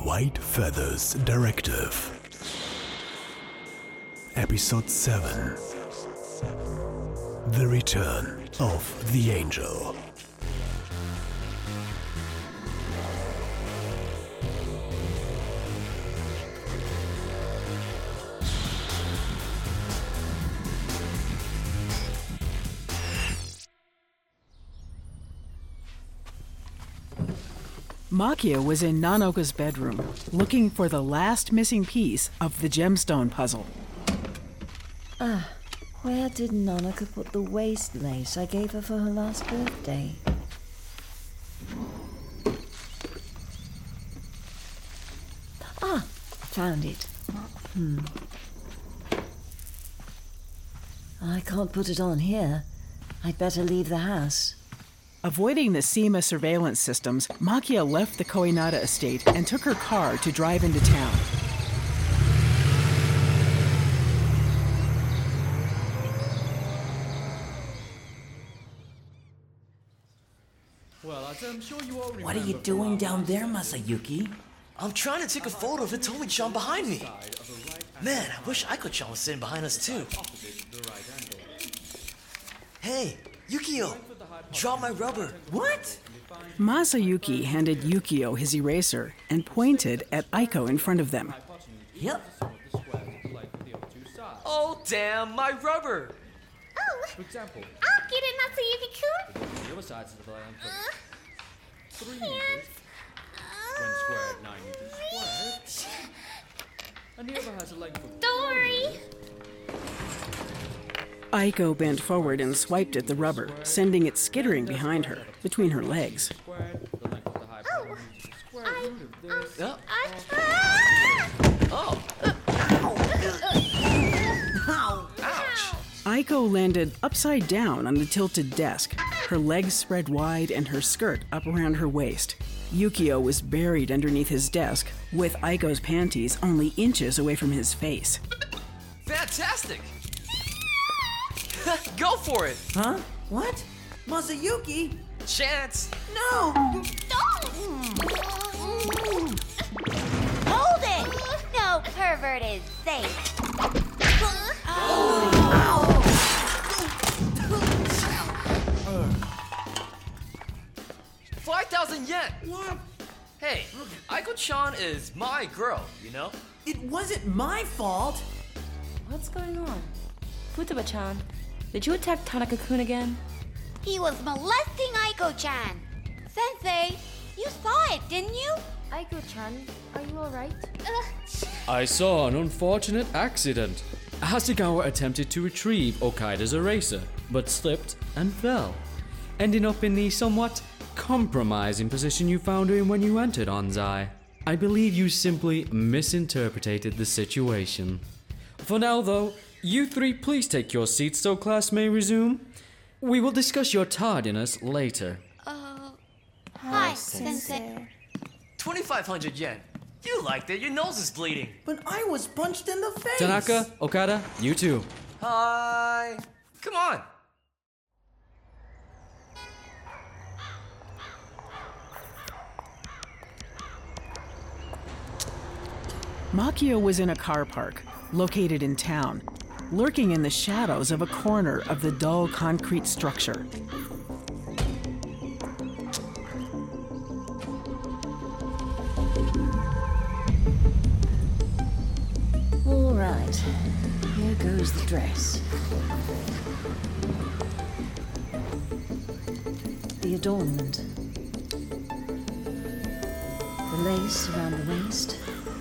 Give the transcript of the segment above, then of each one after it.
White Feathers Directive. Episode 7. The Return of the Angel. Makia was in Nanoka's bedroom, looking for the last missing piece of the gemstone puzzle. Where did Nanoka put the waist lace I gave her for her last birthday? Found it. I can't put it on here. I'd better leave the house. Avoiding the SEMA surveillance systems, Makia left the Koinada estate and took her car to drive into town. Well, I'm sure you all remember. What are you doing down there, Masayuki? I'm trying to take a photo of Hitomi-chan behind me. Man, I wish Aiko-chan was sitting behind us too. Hey, Yukio, draw my rubber. What? Masayuki handed Yukio his eraser and pointed at Aiko in front of them. Yep. Oh, damn, my rubber. Oh, For example, I'll get it, Masayuki-kun. the other sides of the diameter, 3 Can't. meters, when squared, 9 meters squared, and the other has a length of... Don't worry. Aiko bent forward and swiped at the rubber, sending it skittering behind her, between her legs. Squared, the length of the hypotenuse is the square root of this. Oh, ouch. Aiko landed upside down on the tilted desk, her legs spread wide and her skirt up around her waist. Yukio was buried underneath his desk, with Aiko's panties only inches away from his face. Fantastic. Go for it. Huh? What? Masayuki? Chance. No! Hold it! No pervert is safe. 5,000 yen. What? Hey, Aiko-chan is my girl, you know? It wasn't my fault! What's going on? Futaba-chan, did you attack Tanaka-kun again? He was molesting Aiko-chan. Sensei, you saw it, didn't you? Aiko-chan, are you alright? I saw an unfortunate accident. Hasegawa attempted to retrieve Okaida's eraser, but slipped and fell, ending up in the somewhat compromising position you found her in when you entered Onzai. I believe you simply misinterpreted the situation. For now, though, you three please take your seats so class may resume. We will discuss your tardiness later. Hi, Sensei. 2,500 yen. You liked it. Your nose is bleeding. But I was punched in the face! Tanaka, Okada, you too. Hi. Come on. Makia was in a car park, located in town, lurking in the shadows of a corner of the dull concrete structure. All right, here goes the dress. The adornment. The lace around the waist.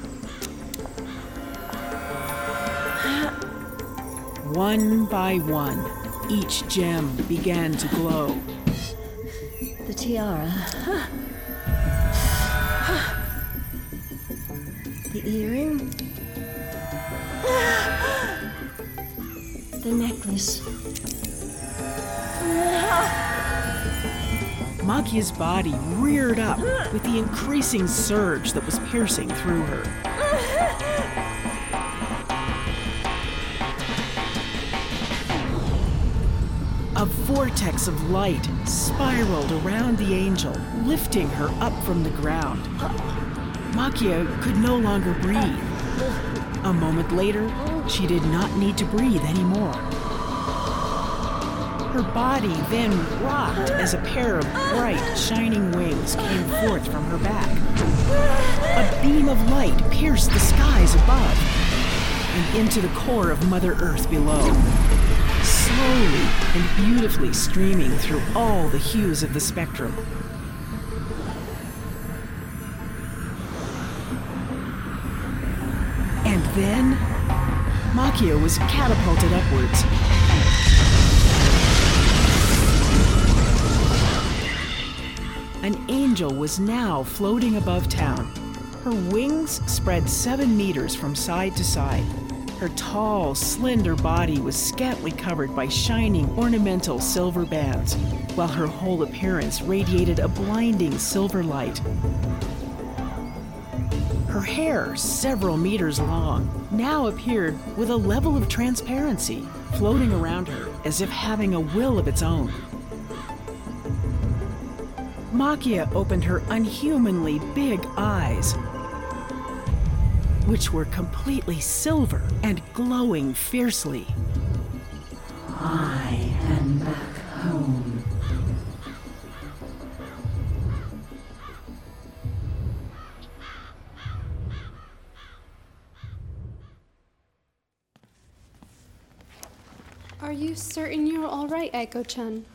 One by one, each gem began to glow. The tiara. The earring. The necklace. Makia's body reared up with the increasing surge that was piercing through her. A vortex of light spiraled around the angel, lifting her up from the ground. Makia could no longer breathe. A moment later, she did not need to breathe anymore. Her body then rocked as a pair of bright, shining wings came forth from her back. A beam of light pierced the skies above and into the core of Mother Earth below, slowly and beautifully streaming through all the hues of the spectrum. And then, Makia was catapulted upwards. An angel was now floating above town. Her wings spread 7 meters from side to side. Her tall, slender body was scantily covered by shining, ornamental silver bands, while her whole appearance radiated a blinding silver light. Her hair, several meters long, now appeared with a level of transparency, floating around her as if having a will of its own. Makia opened her unhumanly big eyes, which were completely silver and glowing fiercely. I am back home. Are you certain you're all right, Aiko-chan?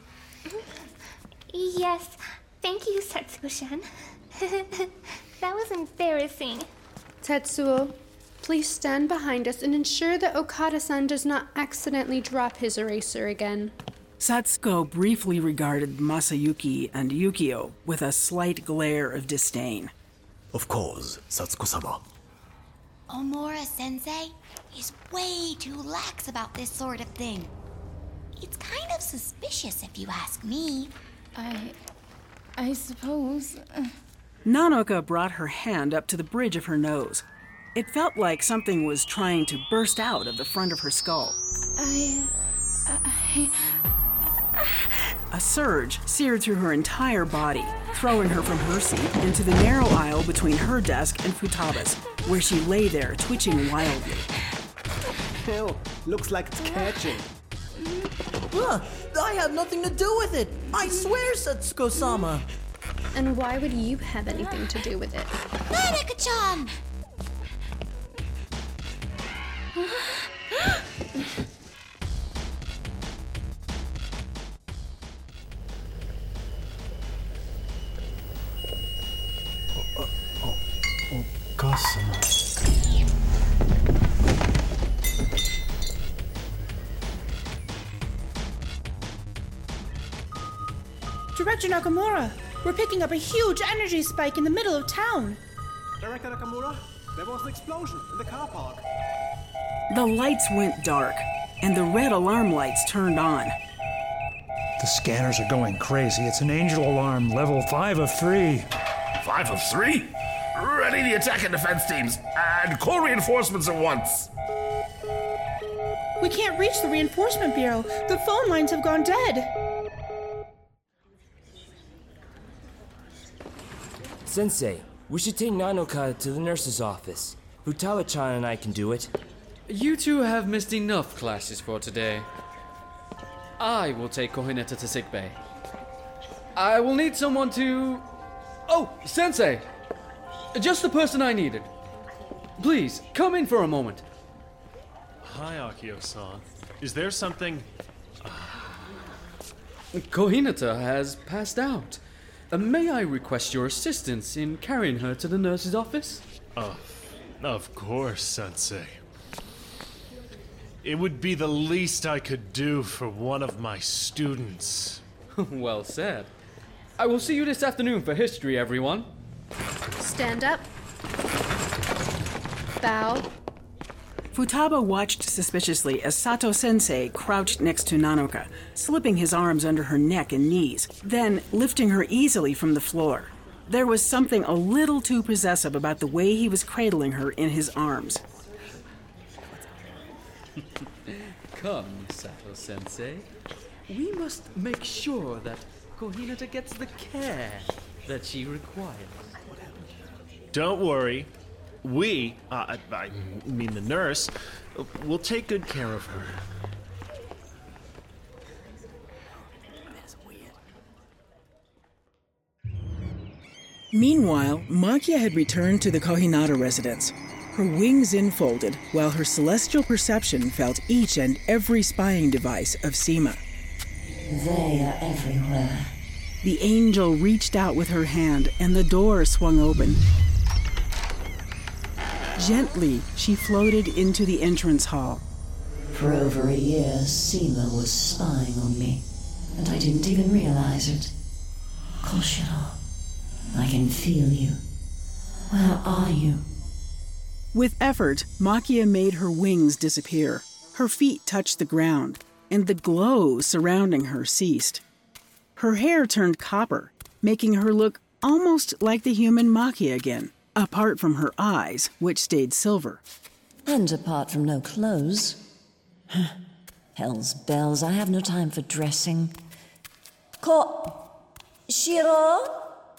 Yes, thank you, Setsuko-san. That was embarrassing. Tetsuo, please stand behind us and ensure that Okada-san does not accidentally drop his eraser again. Satsuko briefly regarded Masayuki and Yukio with a slight glare of disdain. Of course, Satsuko-sama. Omura-sensei is way too lax about this sort of thing. It's kind of suspicious if you ask me. I suppose. Nanoka brought her hand up to the bridge of her nose. It felt like something was trying to burst out of the front of her skull. A surge seared through her entire body, throwing her from her seat into the narrow aisle between her desk and Futaba's, where she lay there twitching wildly. Hell, looks like it's catching. I had nothing to do with it. I swear, Setsuko-sama. And why would you have anything to do with it? Nanaka-chan! Director Nakamura, we're picking up a huge energy spike in the middle of town. Director Nakamura, there was an explosion in the car park. The lights went dark, and the red alarm lights turned on. The scanners are going crazy. It's an angel alarm, level 5 of 3. 5 of 3? Ready the attack and defense teams, and call reinforcements at once. We can't reach the reinforcement bureau. The phone lines have gone dead. Sensei, we should take Nanoka to the nurse's office. Futaba-chan and I can do it. You two have missed enough classes for today. I will take Kohineta to sickbay. I will need someone to... Oh, Sensei! Just the person I needed. Please, come in for a moment. Hi, Akio-san. Is there something... Kohineta has passed out. May I request your assistance in carrying her to the nurse's office? Of course, Sensei. It would be the least I could do for one of my students. Well said. I will see you this afternoon for history, everyone. Stand up. Bow. Futaba watched suspiciously as Sato-sensei crouched next to Nanoka, slipping his arms under her neck and knees, then lifting her easily from the floor. There was something a little too possessive about the way he was cradling her in his arms. Come, Sato-sensei. We must make sure that Kohineta gets the care that she requires. Don't worry. We, I mean the nurse, will take good care of her. Meanwhile, Makia had returned to the Kohinata residence, her wings infolded while her celestial perception felt each and every spying device of Seema. They are everywhere. The angel reached out with her hand and the door swung open. Gently, she floated into the entrance hall. For over a year, Seema was spying on me, and I didn't even realize it. Koshiro, I can feel you. Where are you? With effort, Makia made her wings disappear. Her feet touched the ground, and the glow surrounding her ceased. Her hair turned copper, making her look almost like the human Makia again, apart from her eyes, which stayed silver. And apart from no clothes. Hell's bells, I have no time for dressing. Shiro?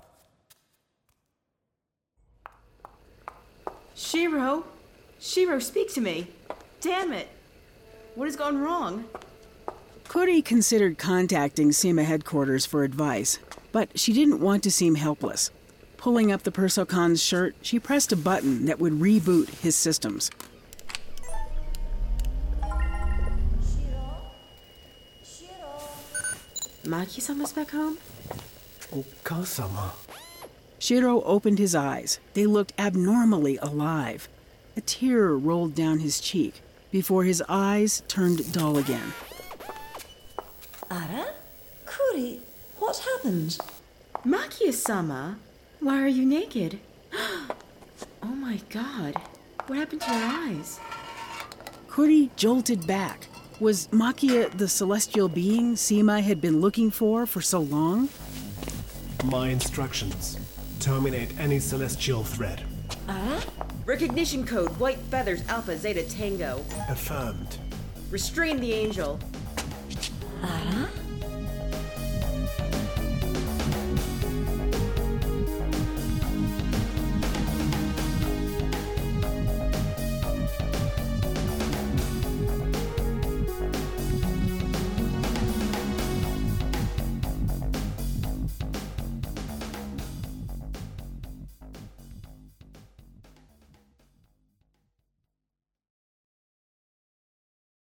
Shiro? Shiro, speak to me. Damn it. What has gone wrong? Kuri considered contacting Seema headquarters for advice, but she didn't want to seem helpless. Pulling up the Persocon's shirt, she pressed a button that would reboot his systems. Maki-sama's back home? Okasama. Shiro opened his eyes. They looked abnormally alive. A tear rolled down his cheek before his eyes turned dull again. Ara? Kuri, what happened? Makia-sama? Why are you naked? Oh my god. What happened to your eyes? Kuri jolted back. Was Makia the celestial being Seema had been looking for so long? My instructions. Terminate any celestial threat. Recognition code, White Feathers, Alpha, Zeta, Tango. Affirmed. Restrain the angel.